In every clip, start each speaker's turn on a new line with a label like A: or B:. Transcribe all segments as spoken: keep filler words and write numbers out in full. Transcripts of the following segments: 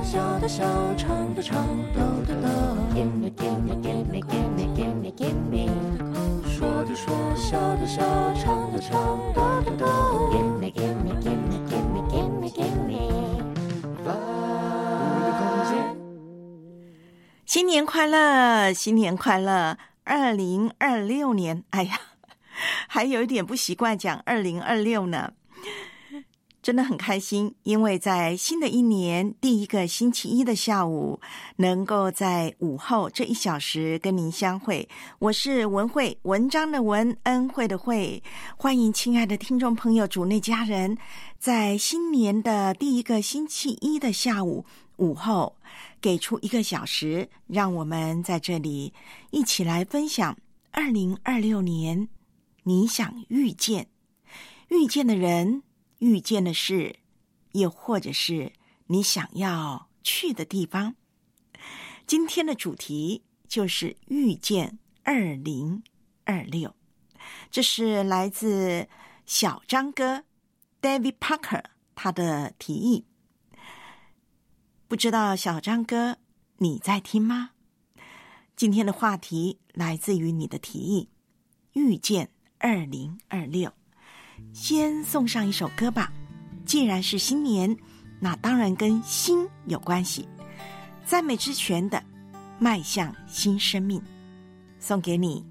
A: 笑的笑，唱的唱，抖的抖。Gimme, gimme, gimme, gimme, gimme, gimme。说的说，笑的笑，唱的唱，抖的抖。Gimme, gimme, gimme, gimme, gimme, gimme。我的空间。
B: 新年快乐，新年快乐！二零二六年，哎呀，还有一点不习惯讲二零二六呢。真的很开心，因为在新的一年第一个星期一的下午，能够在午后这一小时跟您相会。我是文慧，文章的文，恩惠的惠。欢迎亲爱的听众朋友、主内家人，在新年的第一个星期一的下午午后，给出一个小时，让我们在这里一起来分享二零二六年你想遇见遇见的人，遇见的事，又或者是你想要去的地方。今天的主题就是遇见二零二六，这是来自小张哥 David Parker 他的提议。不知道小张哥你在听吗？今天的话题来自于你的提议，遇见二零二六。先送上一首歌吧，既然是新年，那当然跟新有关系。赞美之泉的迈向新生命，送给你。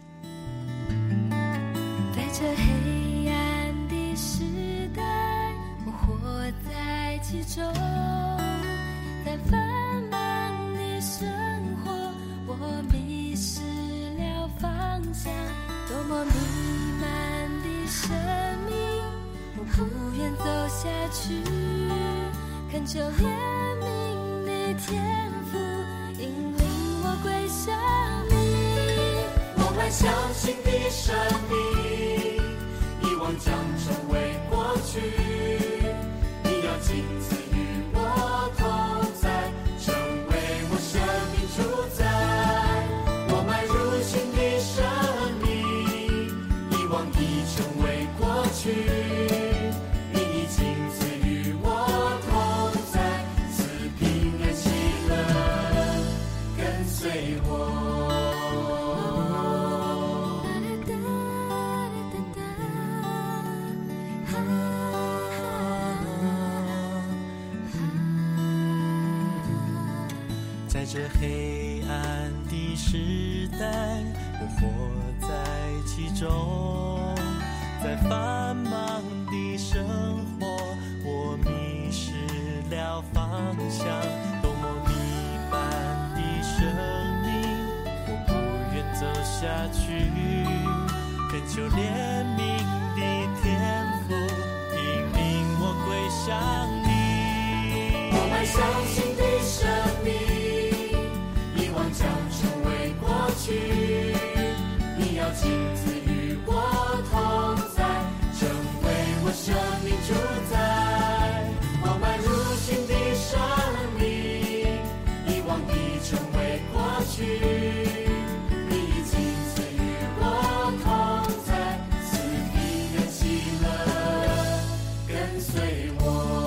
C: 在这黑暗的时代，我活在其中，在繁忙的生活，我迷失了方向，多么迷漫的生命，我不愿走下去，恳求怜悯的天父引领我归向你。
A: 我们相信的生命，遗忘将成为过去，你要亲自与我同在，成为我生命主宰。我迈入新的生命，遗忘已成为过去，你已亲自与我同在，赐平安喜乐跟随我。
D: 在这黑暗的时代，我活在其中，在繁忙的生活，我迷失了方向，多么迷漫的生命，我不愿走下去，恳求怜悯的天父引领我归向你。
A: 我们相信的生命，遗忘将成为过去，你要亲自与我同在，成为我生命主宰。我迈入新的生命，遗忘已成为过去，你已亲自与我同在，赐平安喜乐跟随我。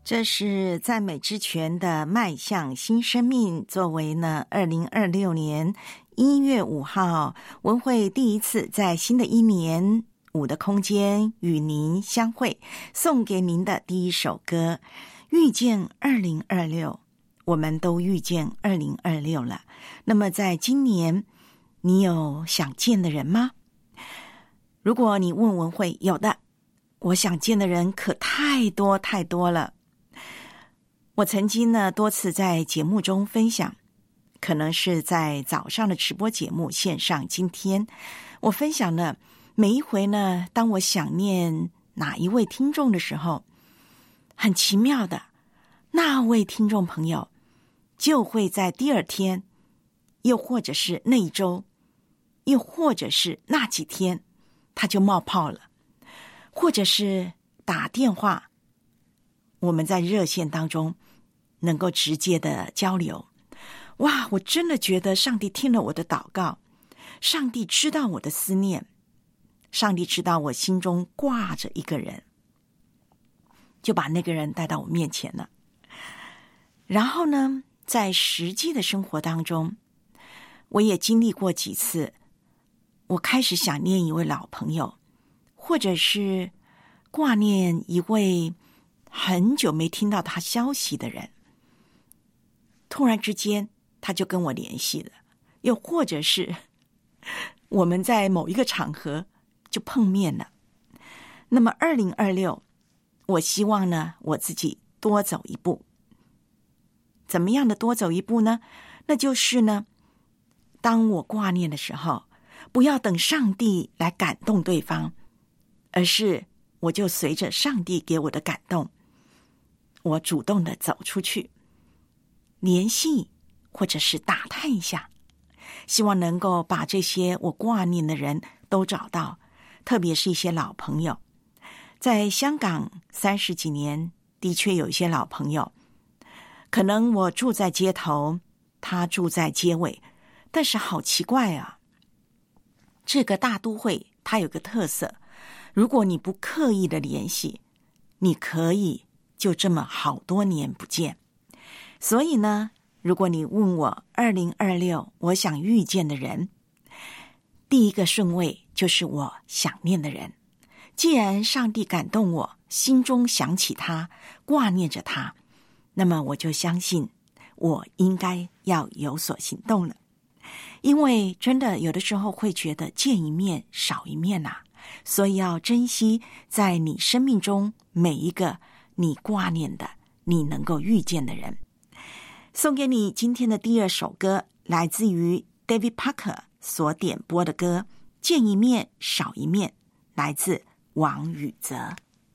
B: 这是赞美之泉的迈向新生命，作为呢二零二六年一月五号文会第一次在新的一年五的空间与您相会，送给您的第一首歌，遇见二零二六。我们都遇见二零二六了。那么在今年，你有想见的人吗？如果你问文慧，有的，我想见的人可太多太多了。我曾经呢多次在节目中分享，可能是在早上的直播节目线上，今天我分享了每一回呢，当我想念哪一位听众的时候，很奇妙的，那位听众朋友就会在第二天，又或者是那一周，又或者是那几天，他就冒泡了，或者是打电话，我们在热线当中能够直接的交流。哇，我真的觉得上帝听了我的祷告，上帝知道我的思念，上帝知道我心中挂着一个人，就把那个人带到我面前了。然后呢，在实际的生活当中，我也经历过几次，我开始想念一位老朋友，或者是挂念一位很久没听到他消息的人，突然之间他就跟我联系了，又或者是我们在某一个场合就碰面了。那么二零二六，我希望呢我自己多走一步。怎么样的多走一步呢？那就是呢，当我挂念的时候，不要等上帝来感动对方，而是我就随着上帝给我的感动，我主动的走出去，联系或者是打探一下，希望能够把这些我挂念的人都找到，特别是一些老朋友。在香港三十几年，的确有一些老朋友，可能我住在街头，他住在街尾，但是好奇怪啊，这个大都会它有个特色，如果你不刻意的联系，你可以就这么好多年不见。所以呢，如果你问我二零二六我想遇见的人，第一个顺位就是我想念的人。既然上帝感动我，心中想起他，挂念着他，那么我就相信我应该要有所行动了。因为真的有的时候会觉得见一面少一面啊，所以要珍惜在你生命中每一个你挂念的，你能够遇见的人。送给你今天的第二首歌，来自于 David Parker 所点播的歌，见一面少一面，来自王宇泽。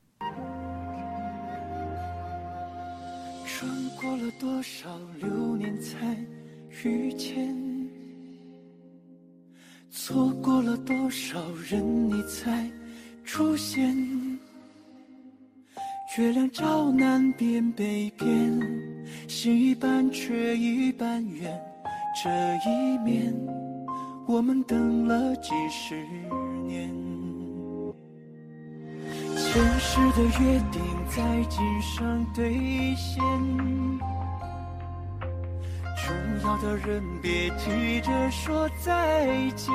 E: 穿过了多少流年才遇见，错过了多少人你才出现，月亮照南边北边，心一半却一半远，这一面我们等了几十年，前世的约定在今生兑现，重要的人别急着说再见，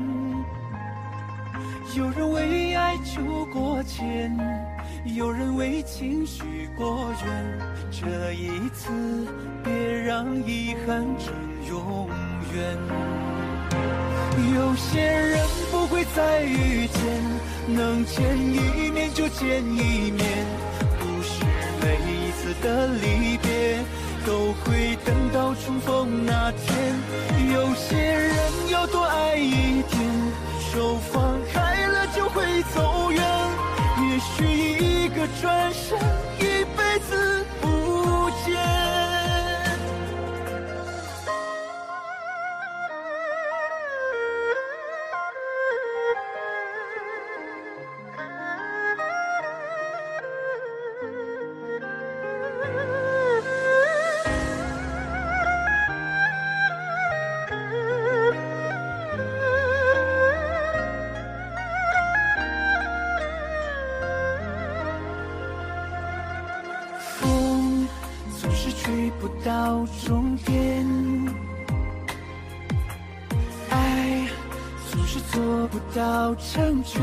E: 有人为爱求过歉，有人为情许过愿，这一次别让遗憾成永远。有些人不会再遇见，能见一面就见一面，不是每一次的离别都会等到重逢那天。有些人要多爱一点，手放开了就会走远，也许一个转身，一辈子不见。 许不到终点，爱总是做不到成全，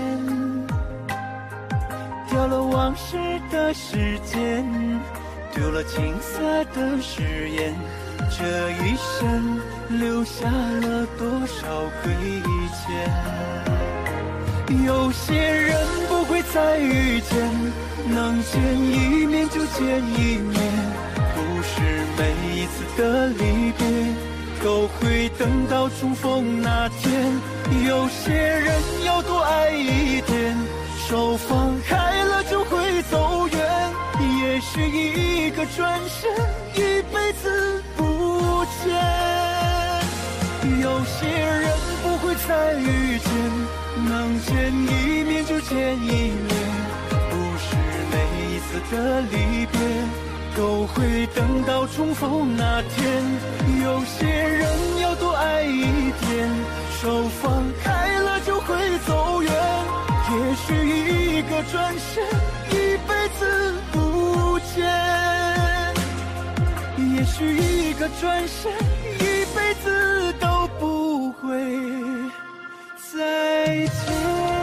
E: 丢了往事的时间，丢了青涩的誓言，这一生留下了多少亏欠。有些人不会再遇见，能见一面就见一面，不是每一次的离别都会等到重逢那天。有些人要多爱一点，手放开了就会走远，也许一个转身，一辈子不见。有些人不会再遇见，能见一面就见一面，不是每一次的离别都会等到重逢那天。有些人要多爱一点，手放开了就会走远，也许一个转身，一辈子不见，也许一个转身，一辈子都不会再见。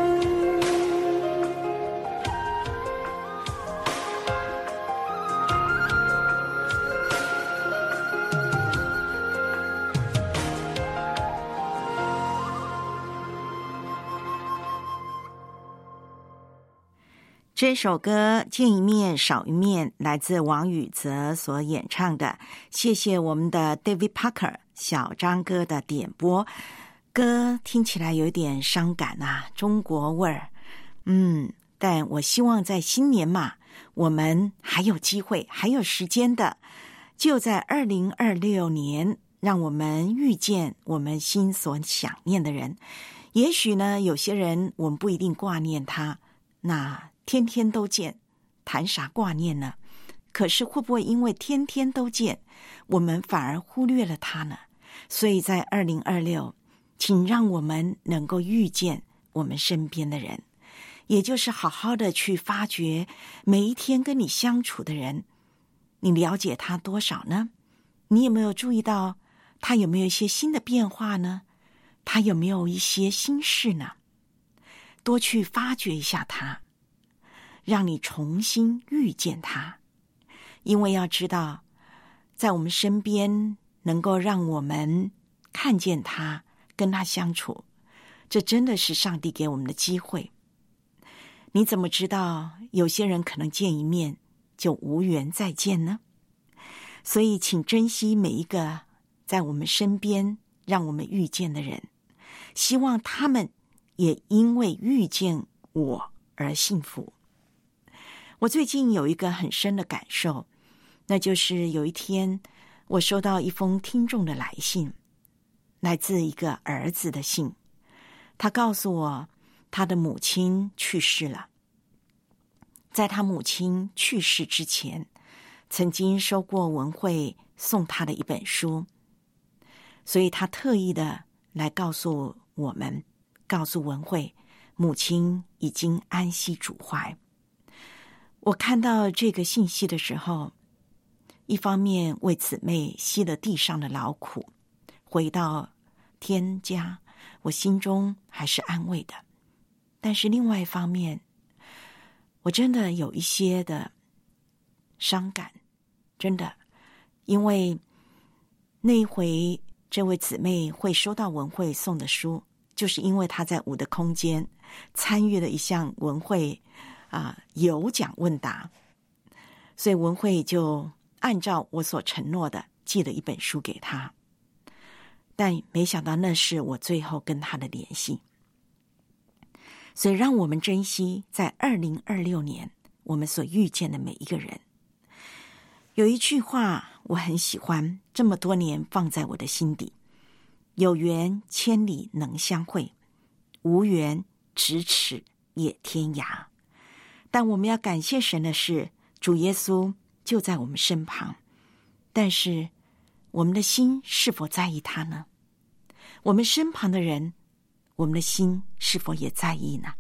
B: 这首歌见一面少一面来自王宇泽所演唱的，谢谢我们的 David Parker 小张哥的点播。歌听起来有一点伤感啊，中国味儿。嗯，但我希望在新年嘛，我们还有机会还有时间的，就在二零二六年让我们遇见我们心所想念的人。也许呢，有些人我们不一定挂念他，那天天都见，谈啥挂念呢？可是会不会因为天天都见，我们反而忽略了他呢？所以在二零二六，请让我们能够遇见我们身边的人，也就是好好的去发掘每一天跟你相处的人，你了解他多少呢？你有没有注意到他有没有一些新的变化呢？他有没有一些心事呢？多去发掘一下他，让你重新遇见他。因为要知道，在我们身边能够让我们看见他，跟他相处，这真的是上帝给我们的机会。你怎么知道有些人可能见一面就无缘再见呢？所以请珍惜每一个在我们身边让我们遇见的人，希望他们也因为遇见我而幸福。我最近有一个很深的感受，那就是有一天我收到一封听众的来信，来自一个儿子的信。他告诉我他的母亲去世了，在他母亲去世之前，曾经收过文慧送他的一本书，所以他特意的来告诉我们，告诉文慧母亲已经安息主怀。我看到这个信息的时候，一方面为姊妹吸了地上的劳苦，回到天家，我心中还是安慰的。但是另外一方面，我真的有一些的伤感，真的，因为那一回这位姊妹会收到文慧送的书，就是因为她在五的空间参与了一项文慧啊有奖问答，所以文慧就按照我所承诺的寄了一本书给她，但没想到那是我最后跟她的联系。所以让我们珍惜在二零二六年我们所遇见的每一个人。有一句话我很喜欢，这么多年放在我的心底，有缘千里能相会，无缘咫尺也天涯。但我们要感谢神的是，主耶稣就在我们身旁，但是我们的心是否在意他呢？我们身旁的人，我们的心是否也在意呢？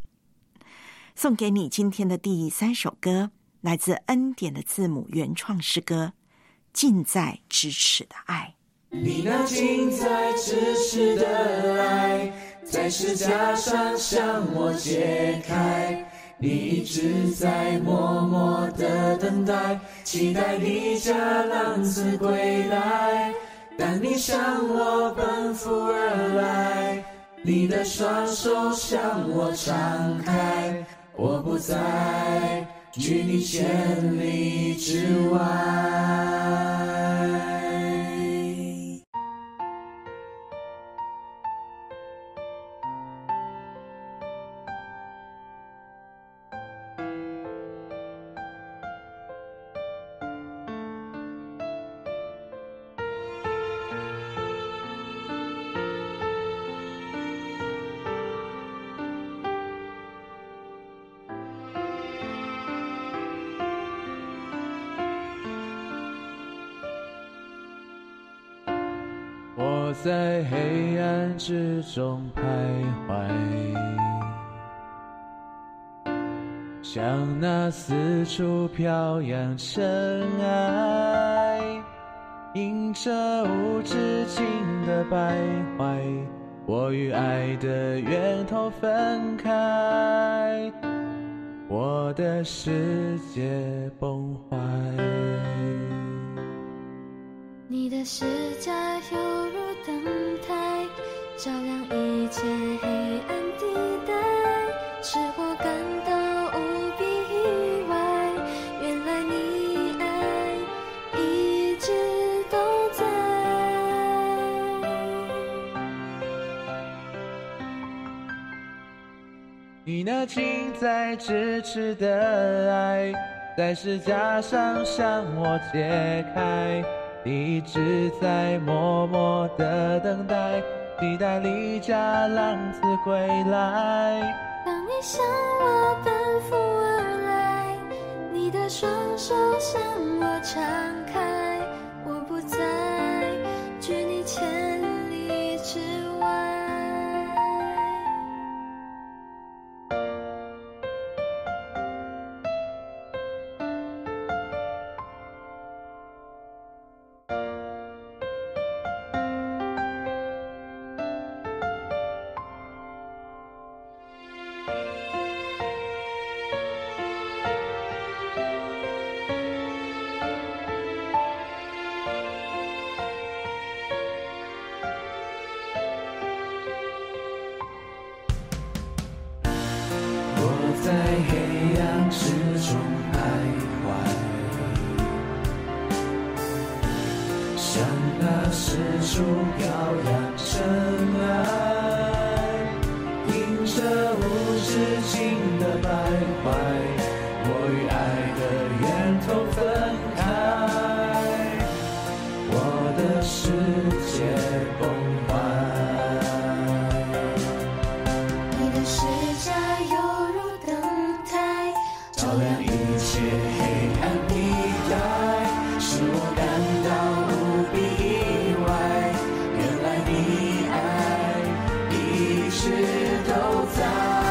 B: 送给你今天的第三首歌，来自恩典的字母原创诗歌《 近在咫尺的爱。
A: 你那近在咫尺的爱，在十架上向我揭开，你一直在默默的等待，期待离家浪子归来。但你向我奔赴而来，你的双手向我敞开，我不再距离千里之外。
E: 我在黑暗之中徘徊，像那四处飘扬尘埃，因着无止境的徘徊，我与爱的源头分开，我的世界崩坏。
C: 你的十架犹如灯台，照亮一切黑暗地带，使我感到无比意外，原来你爱一直都在。
E: 你那近在咫尺的爱，在十架上向我揭开，你一直在默默的等待，期待离家浪子归来。
C: 当你向我奔赴而来，你的双手向我敞开，我不再距离千里之外。
A: 在黑暗之中徘徊，像那四处飘扬尘埃，迎着无止境的徘徊，我与爱的源头分开，我的世界崩坏。
C: 你的十架犹如
A: 照亮一切黑暗地带，使我感到无比意外，原来你爱一直都在。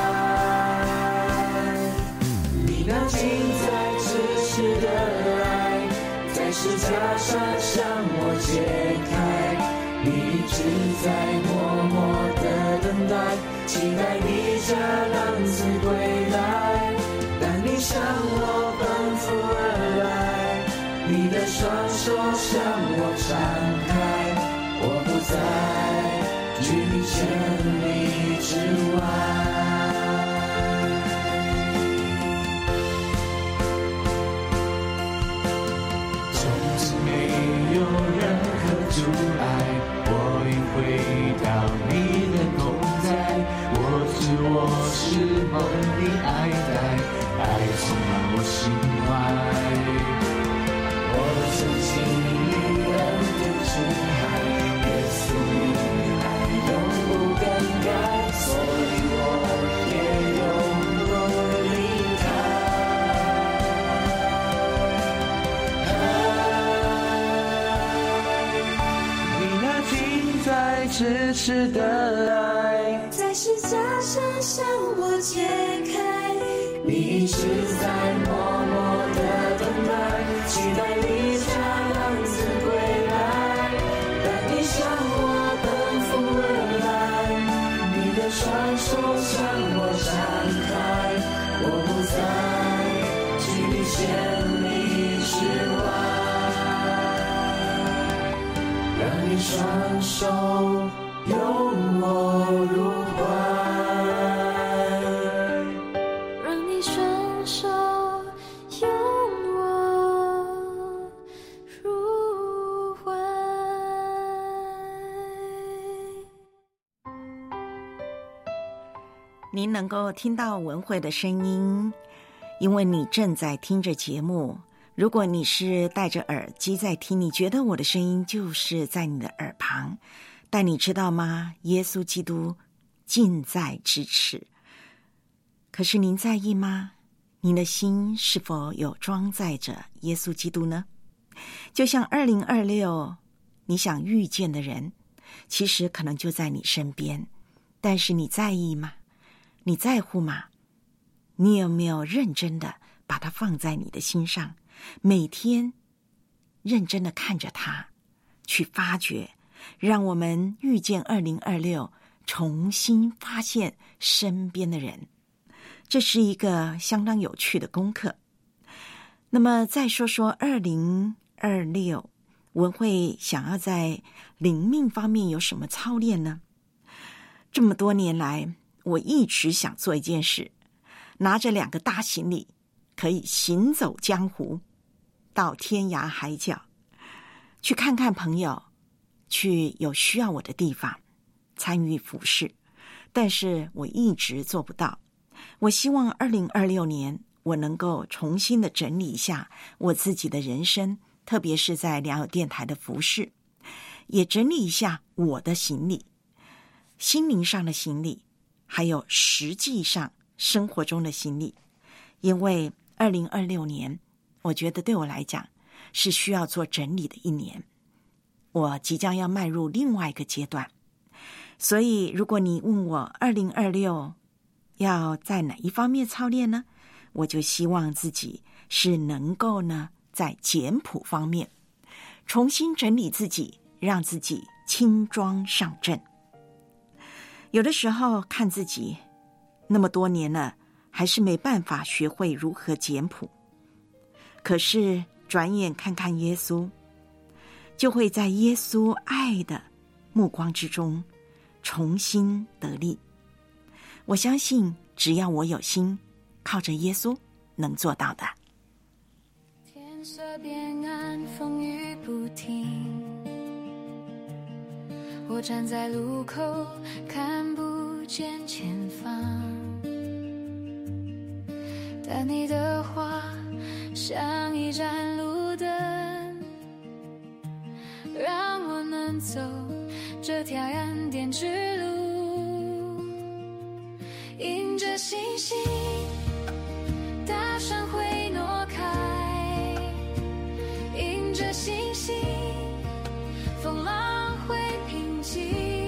A: 你那近在咫尺的爱，在十架上向我揭开，你一直在默默的等待，期待离家浪子归来。你向我奔赴而来，你的双手向我敞开，我不再距离千里之外。从此没有任何阻碍，我已回到你的同在，我知我是梦里爱戴，爱充满我心怀，我曾经历恩典之海，耶稣你爱永不更改，所以我也永不离开。你那近在咫尺的爱，
C: 在十架上向我揭开，
A: 你一直在默默的等待，期待离家浪子向我展开，我不再距离千里之外，让你双手拥我入怀，
C: 让你双手拥我入怀。
B: 您能够听到文慧的声音，因为你正在听着节目。如果你是戴着耳机在听，你觉得我的声音就是在你的耳旁，但你知道吗？耶稣基督近在咫尺。可是您在意吗？您的心是否有装载着耶稣基督呢？就像二零二六，你想遇见的人，其实可能就在你身边，但是你在意吗？你在乎吗？你有没有认真的把它放在你的心上，每天认真的看着它，去发掘，让我们遇见二零二六，重新发现身边的人。这是一个相当有趣的功课。那么再说说二零二六，文慧想要在灵命方面有什么操练呢？这么多年来，我一直想做一件事，拿着两个大行李，可以行走江湖，到天涯海角，去看看朋友，去有需要我的地方，参与服事。但是我一直做不到。我希望二零二六年，我能够重新的整理一下我自己的人生，特别是在良友电台的服事，也整理一下我的行李，心灵上的行李，还有实际上生活中的行李。因为二零二六年，我觉得对我来讲是需要做整理的一年，我即将要迈入另外一个阶段。所以如果你问我二零二六要在哪一方面操练呢？我就希望自己是能够呢，在简朴方面重新整理自己，让自己轻装上阵。有的时候看自己那么多年了，还是没办法学会如何简朴。可是转眼看看耶稣，就会在耶稣爱的目光之中重新得力。我相信只要我有心，靠着耶稣能做到的。
C: 天色变暗，风雨不停，我站在路口，看不见前方，但你的话像一盏路灯，让我能走这条恩典之路。迎着星星，大山会挪开，迎着星星，风浪会平静。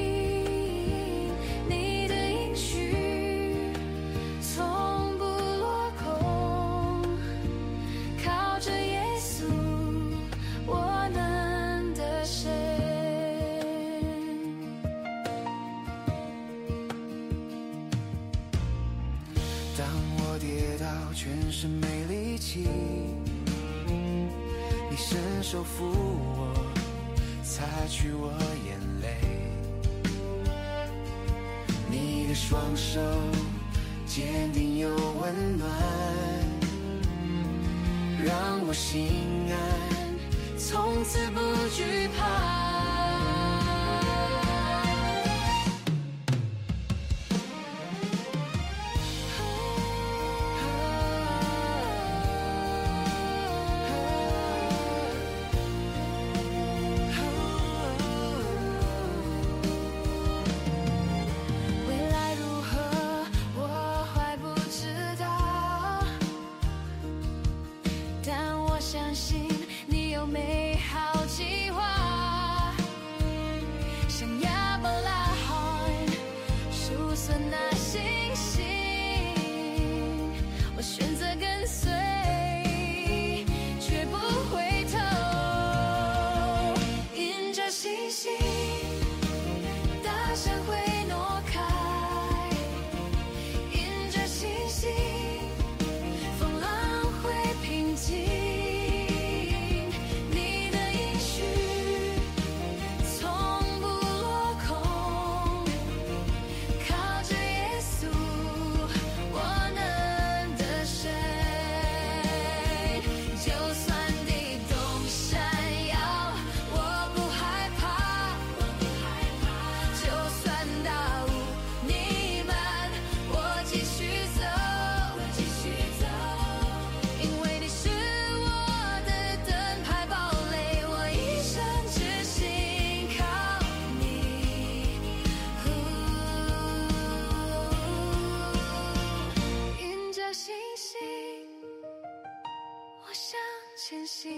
C: 你的应许从不落空，靠着耶稣我能得胜。
E: 当我跌倒全身没力气，你伸手扶我，擦去我眼泪。你的双手坚定又温暖，让我心安，从此不惧怕。
C: 相信你有美好计划，像亚伯拉罕数算那星星，我选择跟随，绝不回头。迎着星星，大山会挪开， 我向前行，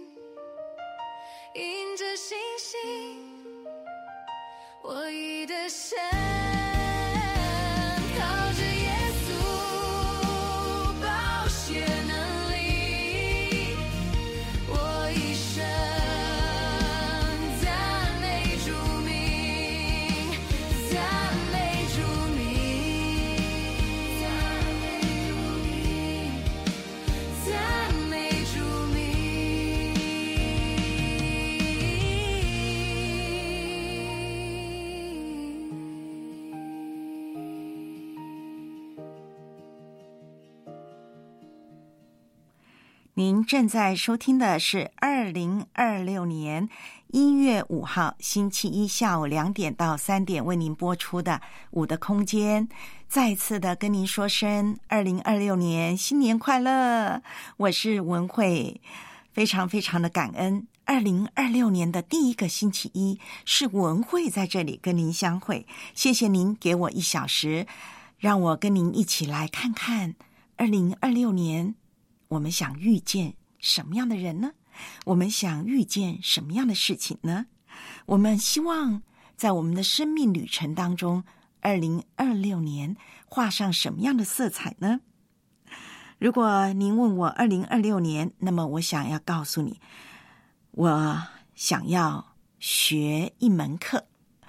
C: 迎着星星，我已的山。
B: 您正在收听的是二零二六年一月五号星期一下午两点到三点为您播出的五的空间。再次的跟您说声二零二六年新年快乐，我是文慧，非常非常的感恩。二零二六年的第一个星期一是文慧在这里跟您相会，谢谢您给我一小时，让我跟您一起来看看二零二六年我们想遇见什么样的人呢？我们想遇见什么样的事情呢？我们希望在我们的生命旅程当中，二零二六年画上什么样的色彩呢？如果您问我二零二六年，那么我想要告诉你，我想要学一门课，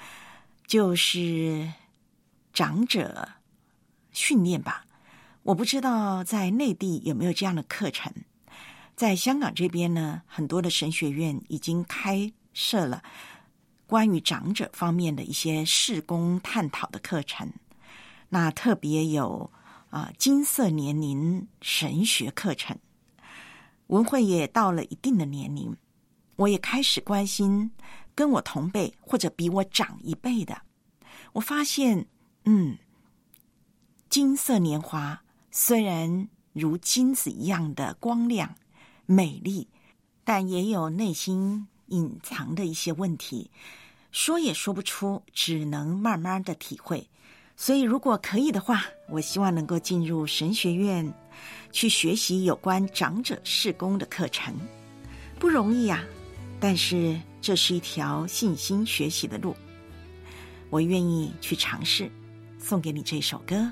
B: 就是长者训练吧。我不知道在内地有没有这样的课程，在香港这边呢，很多的神学院已经开设了关于长者方面的一些事工探讨的课程。那特别有啊、呃、金色年龄神学课程。文慧也到了一定的年龄，我也开始关心跟我同辈或者比我长一辈的。我发现，嗯，金色年华虽然如金子一样的光亮美丽，但也有内心隐藏的一些问题，说也说不出，只能慢慢的体会。所以如果可以的话，我希望能够进入神学院去学习有关长者事工的课程。不容易啊，但是这是一条信心学习的路，我愿意去尝试。送给你这首歌。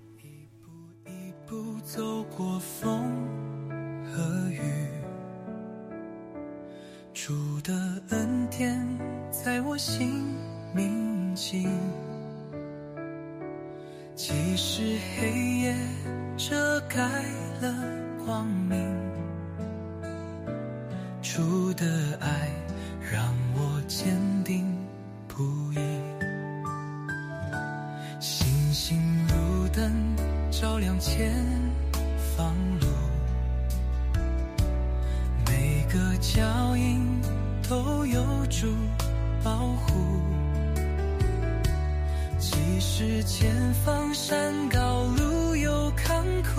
E: 不走过风和雨，主的恩典在我心铭记，即使黑夜遮盖了光明，主的爱让我坚定不移，星星如灯照亮前方路，每个脚印都有主保护，即使前方山高路有坎坷，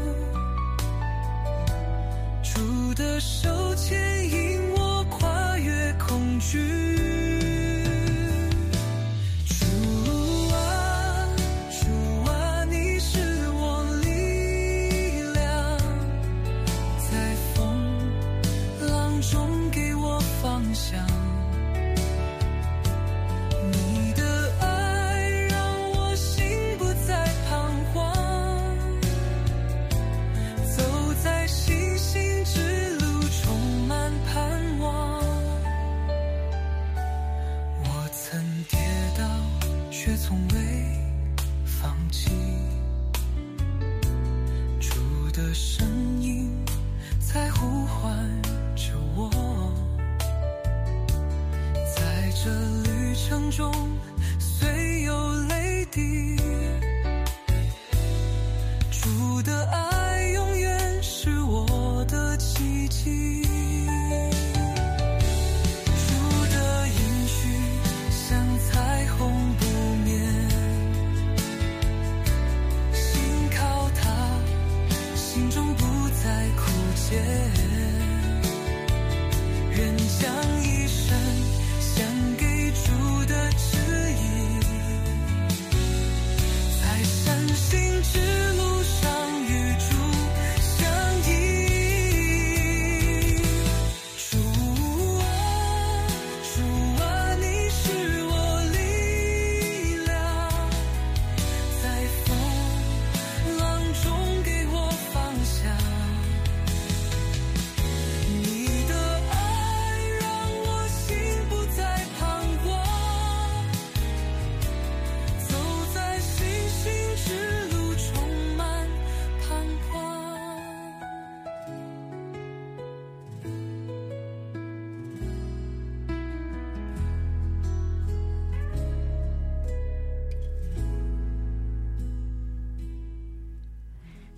E: 主的手牵引我跨越恐惧。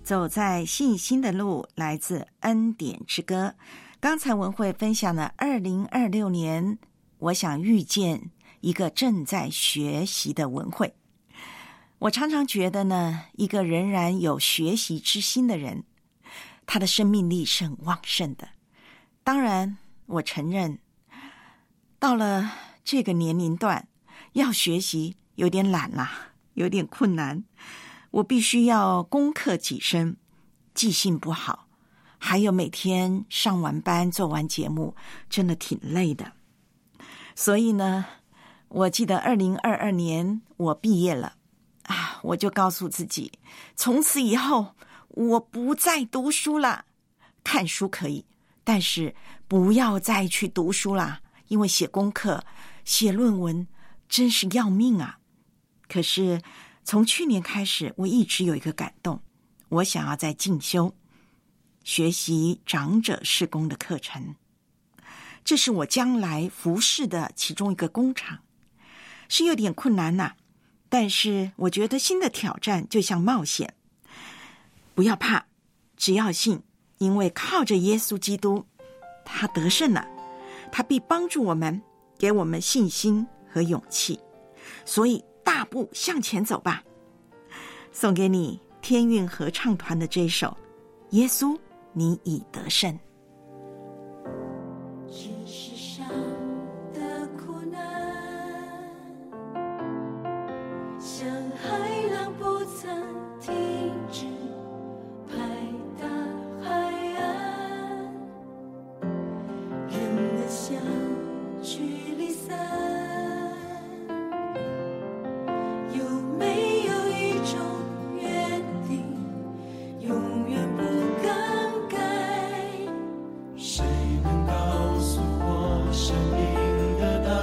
B: 走在信心的路，来自恩典之歌。刚才文慧分享了二零二六年，我想遇见一个正在学习的文慧。我常常觉得呢，一个仍然有学习之心的人，他的生命力是很旺盛的。当然，我承认到了这个年龄段，要学习有点懒啦，有点困难。我必须要攻克己身，记性不好，还有每天上完班做完节目，真的挺累的。所以呢，我记得二零二二年我毕业了啊，我就告诉自己，从此以后我不再读书了。看书可以，但是不要再去读书啦，因为写功课、写论文真是要命啊。可是从去年开始，我一直有一个感动，我想要再进修，学习长者事工的课程。这是我将来服侍的其中一个工厂，是有点困难呐、啊，但是我觉得新的挑战就像冒险，不要怕，只要信，因为靠着耶稣基督，他得胜了，他必帮助我们，给我们信心和勇气，所以大步向前走吧。送给你天韵合唱团的这一首《耶稣，你已得胜》。
C: 这世上的苦难，像海浪不曾停止拍打海岸，人们相聚离散，有没有一种约定永远不更改？
A: 谁能告诉我生命的答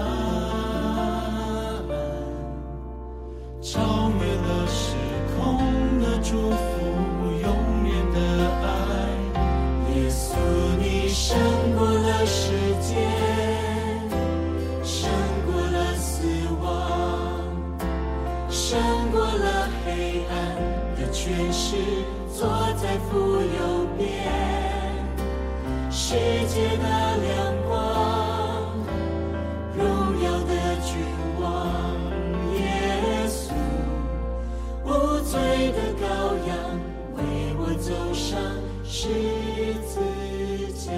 A: 案？超越了时空的祝福，永远的爱。耶稣，你胜过了世界，胜过了死亡，胜过了黑暗的权势，坐在父右边。世界的亮光，荣耀的君王，耶稣，无罪的羔羊，为我走上十字架。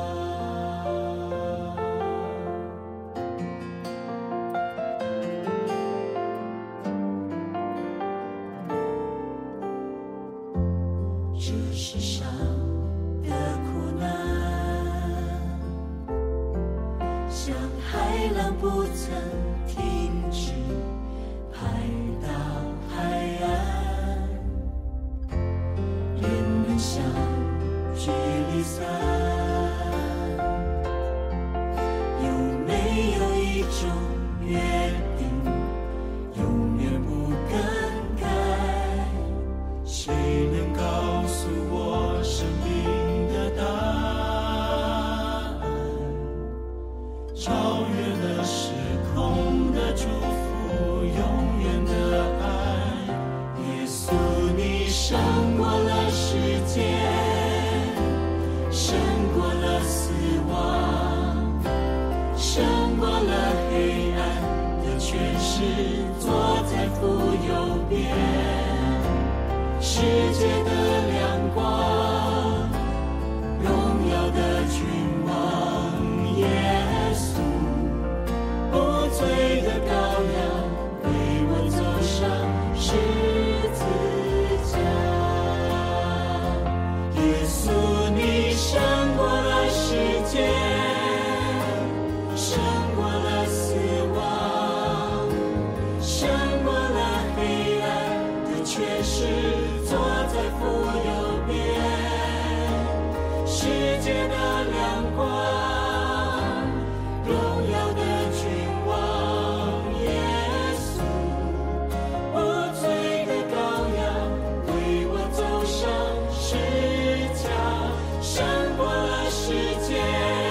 A: 这世上的苦难，像海浪不曾停止拍打海岸，人们相聚离散，有没有一种约定永远不更改？谁能告诉我生命的答案？超越了时空的祝福，永远的爱。耶稣，你胜过了世界，胜过了死亡，胜过了黑暗的权势，坐在父右边。世界的亮光，荣耀的君王，耶稣，无罪的羔羊，为我走上十字架。耶稣，你胜过了世界，胜过了死亡，胜过了黑暗的权势，坐在父右边。世界的亮光，荣耀的君王，耶稣，无罪的羔羊，为我走上十架。胜过了世界，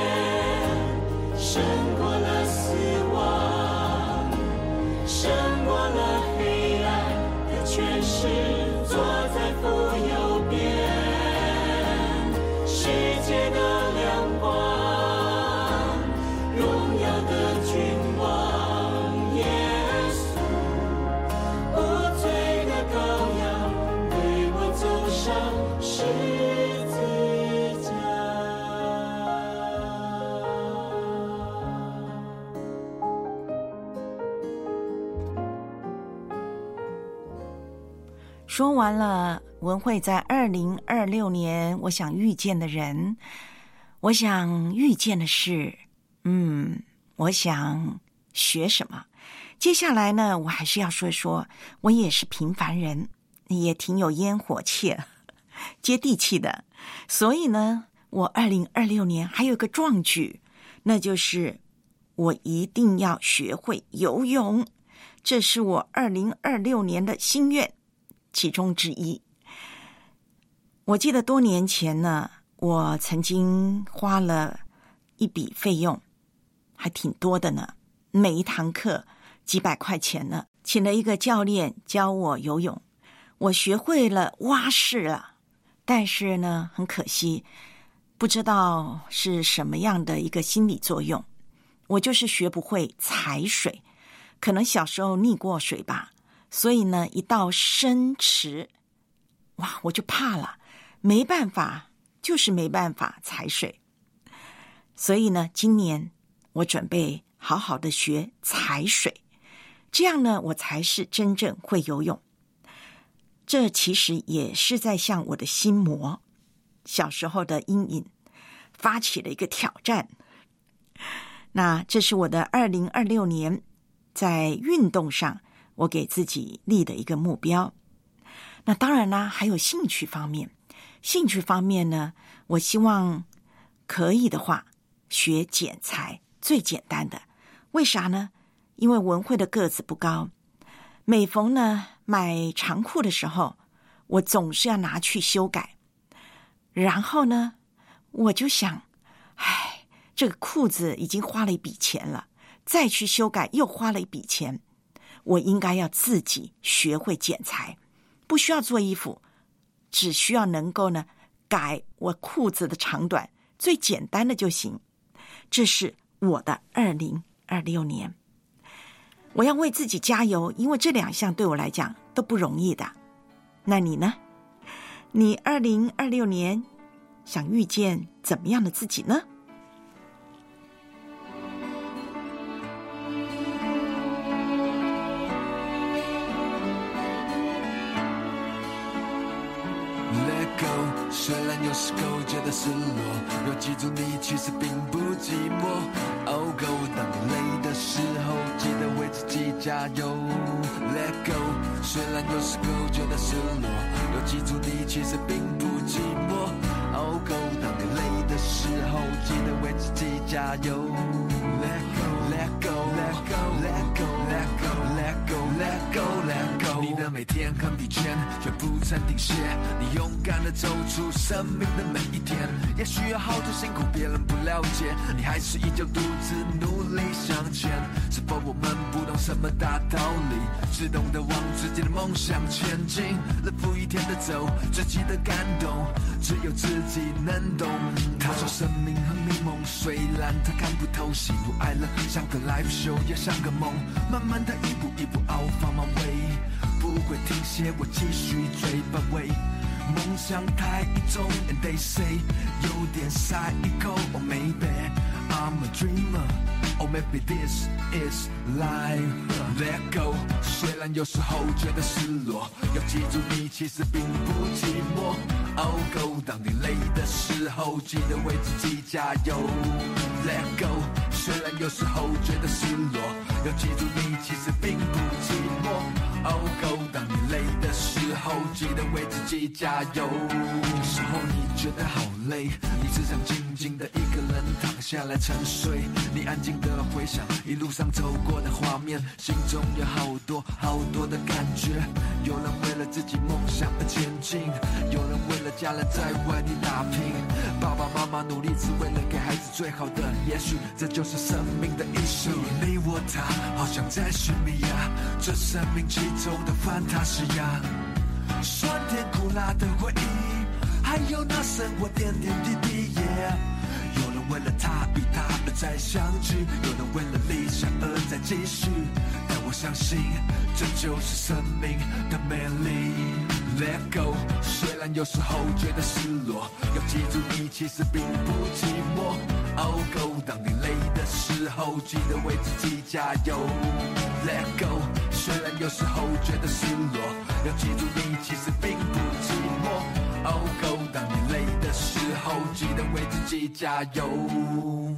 A: 胜过了死亡，胜过了黑暗的权势，坐在父右边。 界的亮光，荣耀的君王耶稣，无罪的羔羊，为我走上十字架。
B: 说完了文慧在二零二六年我想遇见的人，我想遇见的事，嗯，我想学什么。接下来呢，我还是要说一说，我也是平凡人，也挺有烟火气，接地气的。所以呢，我二零二六年还有一个壮举，那就是我一定要学会游泳，这是我二零二六年的心愿其中之一。我记得多年前呢，我曾经花了一笔费用，还挺多的呢，每一堂课几百块钱呢，请了一个教练教我游泳。我学会了蛙式了，但是呢，很可惜，不知道是什么样的一个心理作用，我就是学不会踩水，可能小时候溺过水吧，所以呢，一到深池，哇，我就怕了，没办法，就是没办法踩水。所以呢，今年我准备好好的学踩水，这样呢，我才是真正会游泳。这其实也是在向我的心魔，小时候的阴影发起了一个挑战。那这是我的二零二六年在运动上我给自己立的一个目标。那当然啦，还有兴趣方面，兴趣方面呢，我希望可以的话学剪裁，最简单的。为啥呢？因为文慧的个子不高，每逢呢买长裤的时候，我总是要拿去修改，然后呢我就想，唉，这个裤子已经花了一笔钱了，再去修改又花了一笔钱，我应该要自己学会剪裁，不需要做衣服，只需要能够呢改我裤子的长短，最简单的就行。这是我的二零二六年，我要为自己加油，因为这两项对我来讲都不容易的。那你呢？你二零二六年想遇见怎么样的自己呢？
F: 虽然有时候觉得失落，要记住你其实并不寂寞。Oh go， 当你累的时候，记得为自己加油。Let go， 虽然有时候觉得失落，要记住你其实并不寂寞。Oh go， 当你累的时候，记得为自己加油。Let go，Let go，Let go，Let go，Let go，Let go，Let go，Let go。你的每天很疲倦，却不曾停歇，你勇敢地走出生命的每一天。也许有好多辛苦别人不了解，你还是依旧独自努力向前。是否我们不懂什么大道理，只懂得往自己的梦想前进，日复一天的走自己的感动，只有自己能懂。他说生命很迷蒙，虽然他看不透，喜怒哀乐像个 live show 也像个梦，慢慢的一步一步 out from my way， 不会停歇，我继续追本位。梦想太重 and they say 有点 psycho or maybe I'm a dreamer or maybe this is life。 Let go， 虽然有时候觉得失落，要记住你其实并不寂寞。Oh go， 当你累的时候，记得为自己加油。Let go， 虽然有时候觉得失落，要记住你其实并不寂寞。Oh go， 当你累的时候，记得为自己加油。有时候你觉得好累，你只想静静的一个人躺下来沉睡，你安静的回想一路上走过的画面，心中有好多好多的感觉。有人为了自己梦想而前进，有人为了家人在外地打拼，爸爸妈妈努力只为了给孩子最好的，也许这就是生命的意义。你我他好像在寻觅呀，这生命其中的fan塔西亚，酸甜苦辣的回忆，还有那生活点点滴滴，yeah。 再相聚，有人为了理想而在继续，但我相信这就是生命的美丽。 Let go， 虽然有时候觉得失落，要记住你其实并不寂寞。Oh go， 当你累的时候，记得为自己加油。Let go， 虽然有时候觉得失落，要记住你其实并不寂寞。Oh go， 当你累的时候，记得为自己加油。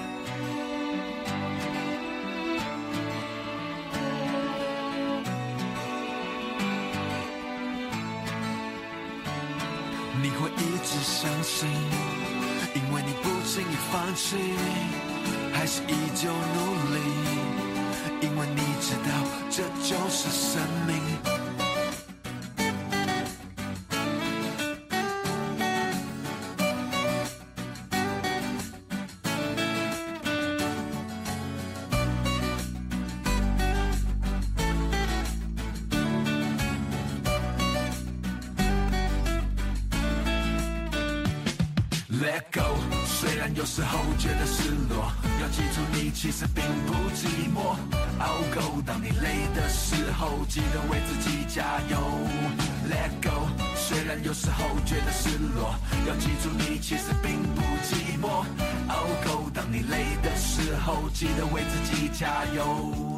F: 你会一直相信，因为你不轻易放弃，还是依旧努力，因为你知道这就是生命。Let go， 虽然有时候觉得失落，要记住你其实并不寂寞。Oh go， 当你累的时候，记得为自己加油。Let go， 虽然有时候觉得失落，要记住你其实并不寂寞。Oh go， 当你累的时候，记得为自己加油。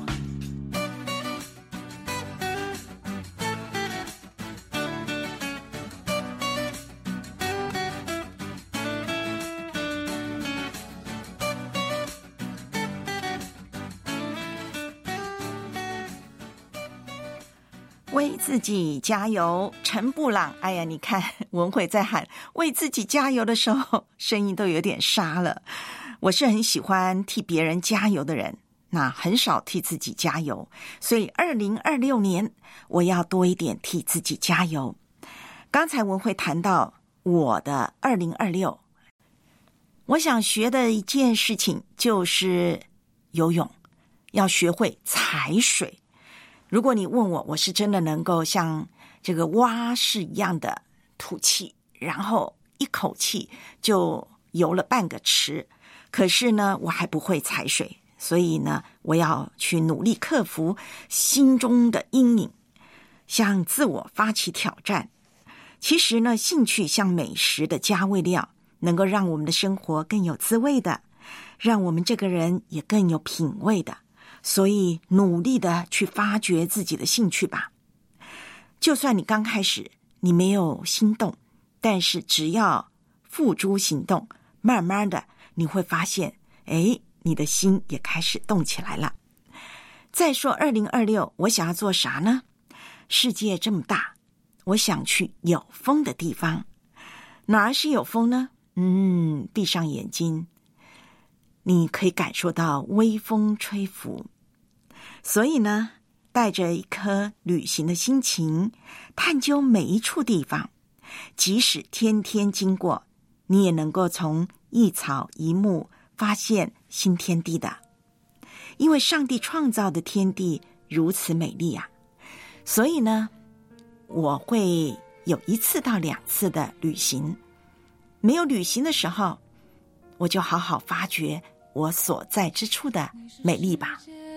B: 为自己加油，陈布朗。哎呀，你看文慧在喊为自己加油的时候，声音都有点沙了。我是很喜欢替别人加油的人，那很少替自己加油，所以二零二六年我要多一点替自己加油。刚才文慧谈到我的二零二六，我想学的一件事情就是游泳，要学会踩水。如果你问我，我是真的能够像这个蛙式一样的吐气，然后一口气就游了半个池，可是呢，我还不会踩水，所以呢，我要去努力克服心中的阴影，向自我发起挑战。其实呢，兴趣像美食的加味料，能够让我们的生活更有滋味的，让我们这个人也更有品味的。所以努力的去发掘自己的兴趣吧。就算你刚开始你没有心动，但是只要付诸行动，慢慢的你会发现，哎，你的心也开始动起来了。再说二零二六我想要做啥呢？世界这么大，我想去有风的地方。哪儿是有风呢？嗯，闭上眼睛，你可以感受到微风吹拂。所以呢，带着一颗旅行的心情，探究每一处地方，即使天天经过，你也能够从一草一木发现新天地的。因为上帝创造的天地如此美丽啊，所以呢，我会有一次到两次的旅行。没有旅行的时候，我就好好发掘我所在之处的美丽吧。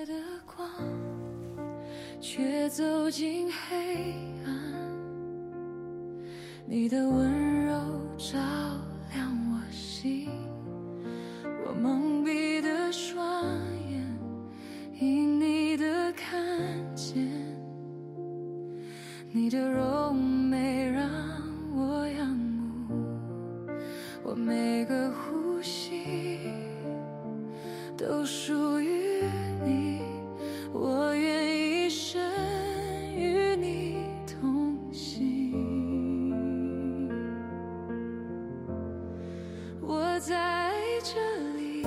C: 却走进黑暗，你的温柔照亮我心，我蒙蔽的双眼因你的看见，你的柔美让我仰慕，我每个呼吸都属于你，我愿一生与你同行。我在这里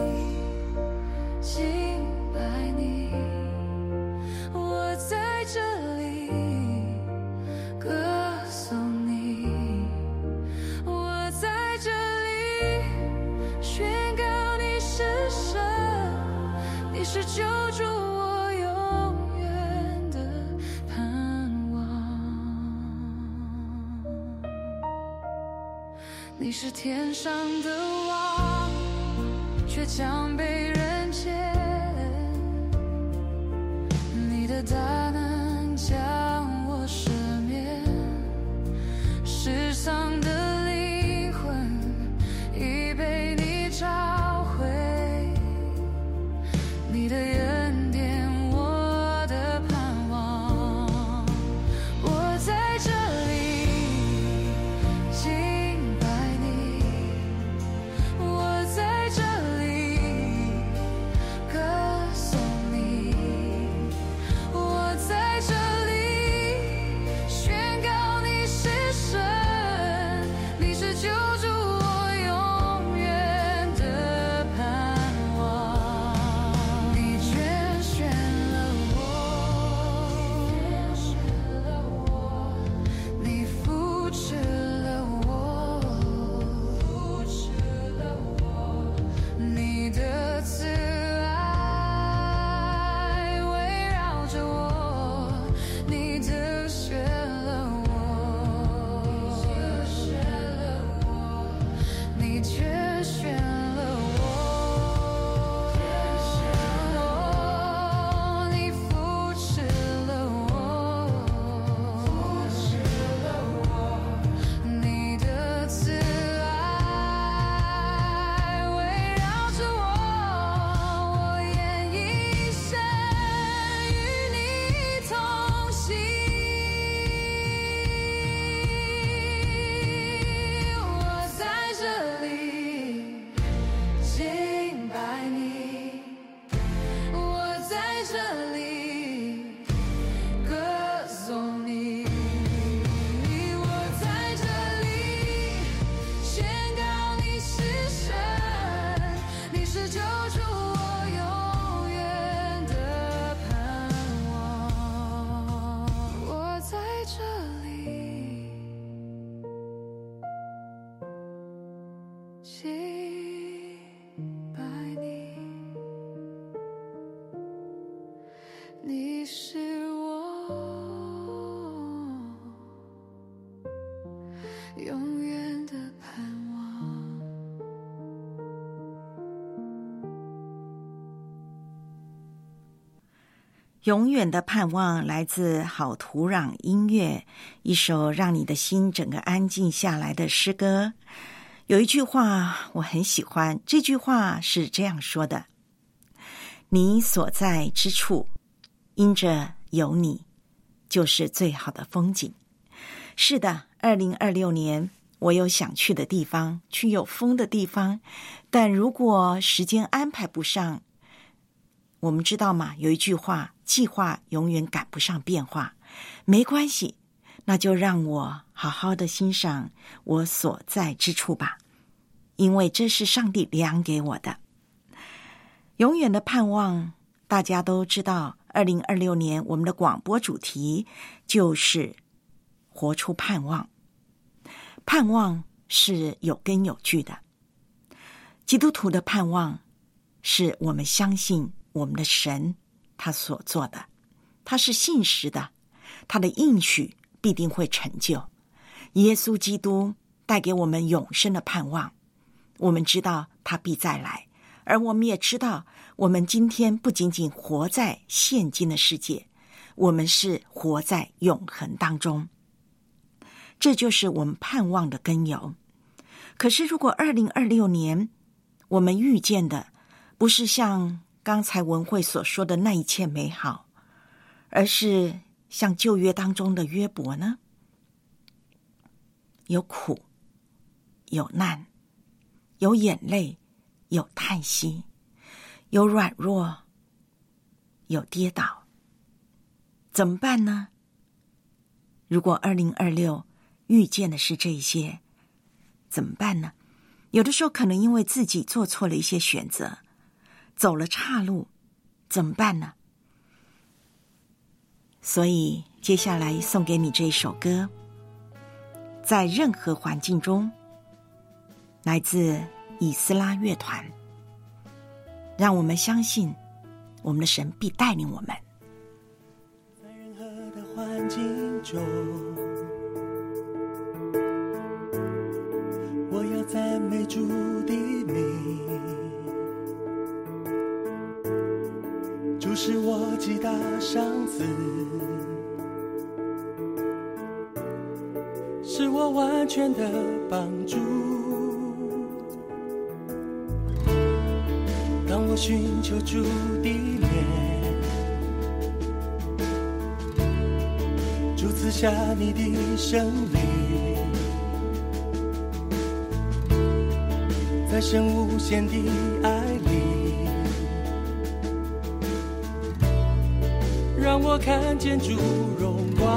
C: 敬拜你，我在这里歌颂你，我在这里宣告你是神，你是救主我永远的盼望，你是天上的王，却将被人你却选了我，你扶持了我，你的慈爱围绕着我，我愿一生与你同行。我在这里敬拜你，我在这里歌颂你，我在这里宣告你是神，你是救主我永远的盼望。我在这里敬拜你，你是我永远的盼望。
B: 永远的盼望来自好土壤音乐，一首让你的心整个安静下来的诗歌。有一句话我很喜欢，这句话是这样说的：你所在之处，因着有你，就是最好的风景。是的，二零二六年我有想去的地方，去有风的地方，但如果时间安排不上，我们知道吗？有一句话，计划永远赶不上变化。没关系，那就让我好好的欣赏我所在之处吧，因为这是上帝量给我的。永远的盼望，大家都知道，二零二六年我们的广播主题就是活出盼望。盼望是有根有据的，基督徒的盼望是我们相信我们的神他所做的，他是信实的，他的应许必定会成就。耶稣基督带给我们永生的盼望，我们知道他必再来，而我们也知道我们今天不仅仅活在现今的世界，我们是活在永恒当中，这就是我们盼望的根由。可是如果二零二六年我们遇见的不是像刚才文慧所说的那一切美好，而是像旧约当中的约伯呢？有苦，有难，有眼泪，有叹息，有软弱，有跌倒，怎么办呢？如果二零二六遇见的是这些，怎么办呢？有的时候可能因为自己做错了一些选择，走了岔路，怎么办呢？所以接下来送给你这一首歌，在任何环境中，来自以斯拉乐团，让我们相信我们的神必带领我们。
D: 在任何的环境中，我要赞美主的名，主是我极大赏赐，是我完全的帮助。当我寻求主的面，主赐下你的胜利，在神无限的爱里，让我看见主荣光。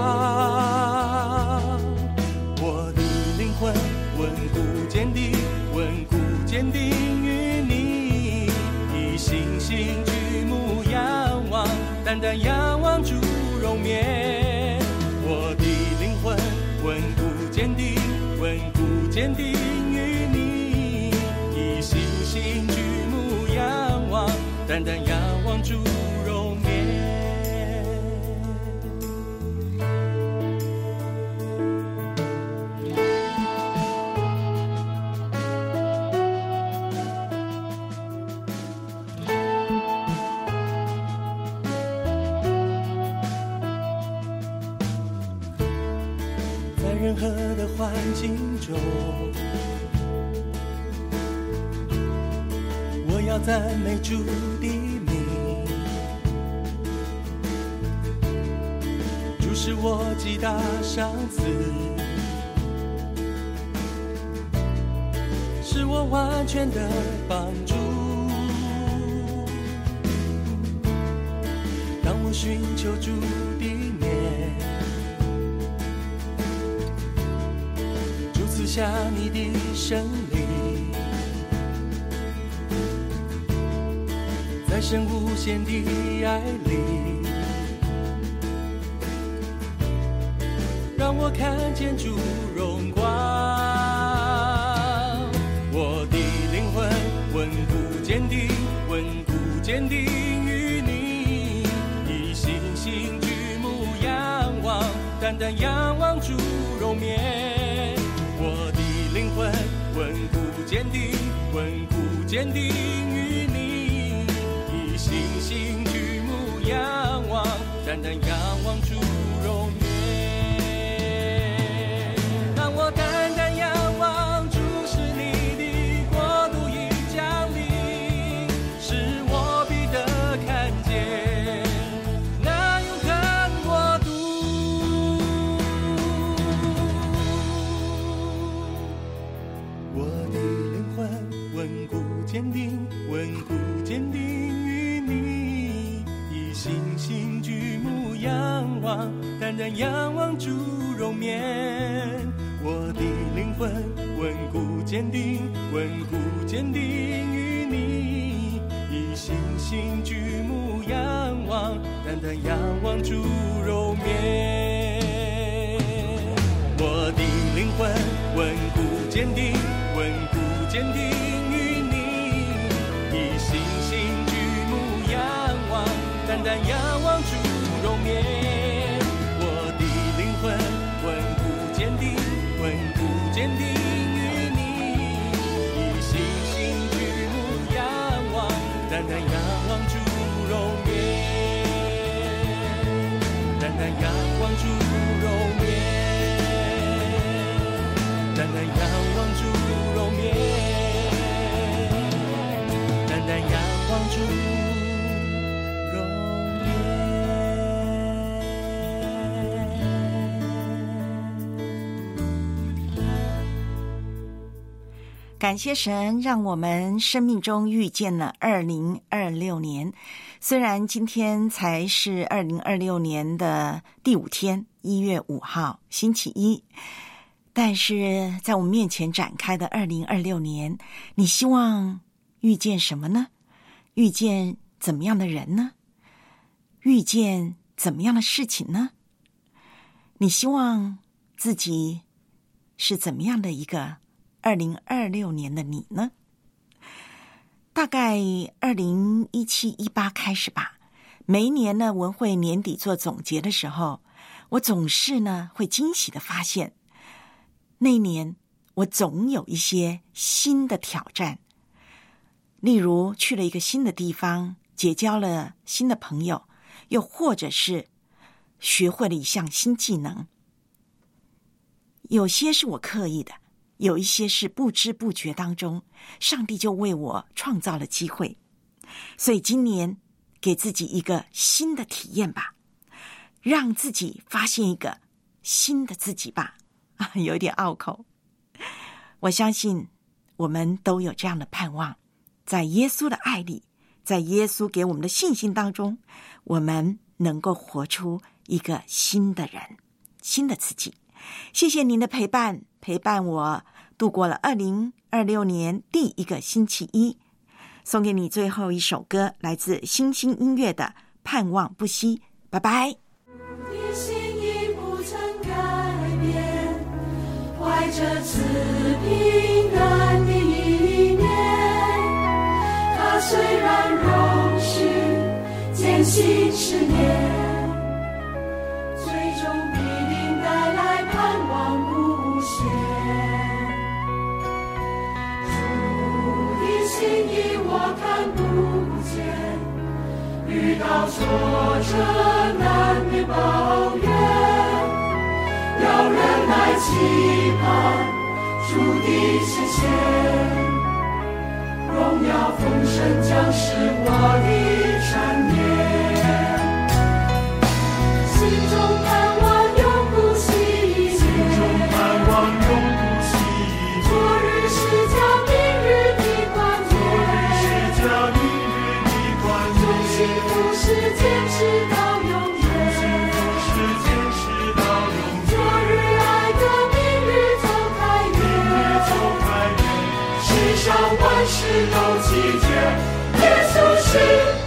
D: 我的灵魂稳固坚定，稳固坚定于你，以信心举目仰望，单单仰望主容面。我的灵魂稳固坚定，稳固坚定于你，以信心举目仰望，单单仰望主容面。 境中，我要赞美主的名，主是我极大赏赐，是我完全的帮助。当我寻求主的面，主赐下你的生灵，在神无限的爱里，让我看见主荣光。我的灵魂稳固坚定，稳固坚定于你，以信心举目仰望，单单仰望主容面。我的灵魂稳固坚定，稳固坚定于你，以信心举目仰望，单单仰望主容面。让我单单仰望主，是你的国度已降临，使我必得看见那永恒国度。我的灵魂稳固坚定，稳固坚定于你，以信心举目仰望，单单仰望主容面。我的灵魂稳固坚定，稳固坚定于你，以信心举目仰望，单单仰望主容面。我的灵魂稳固坚定，稳固坚定于你，以信心举目仰望，单单仰望主容面。我的灵魂稳固坚定，稳固坚定于你，以信心举目仰望，单单仰望主容面，单单仰望主容面，单单仰望主容面，单单仰望主容面。
B: 感谢神，让我们生命中遇见了二零二六年。虽然今天才是二零二六年的第五天，一月五号，星期一，但是在我们面前展开的二零二六年，你希望遇见什么呢？遇见怎么样的人呢？遇见怎么样的事情呢？你希望自己是怎么样的一个二零二六年的你呢？大概二零一七一八开始吧，每一年呢文会年底做总结的时候，我总是呢会惊喜的发现，那一年我总有一些新的挑战，例如去了一个新的地方，结交了新的朋友，又或者是学会了一项新技能。有些是我刻意的，有一些是不知不觉当中，上帝就为我创造了机会。所以今年给自己一个新的体验吧，让自己发现一个新的自己吧。啊，有点拗口。我相信我们都有这样的盼望，在耶稣的爱里，在耶稣给我们的信心当中，我们能够活出一个新的人，新的自己。谢谢您的陪伴，陪伴我度过了二零二六年第一个星期一。送给你最后一首歌，来自星星音乐的《盼望不息》。拜拜。
A: 你心意不曾改变，怀着慈平安的意念，它虽然容许艰辛试炼，最终必定带来盼望无限。主的心意我看不见，遇到挫折难免抱怨，要人来期盼主的显现，荣耀丰盛将是我的产业。心中盼望永不熄灭，心中盼望永不熄灭。昨日是叫明日的关键，昨日是叫明日的关键。众幸福是坚持到永远，众幸福是坚持到永远。昨日爱的明日就开源，明日就开源。世上万事都齐全，耶稣是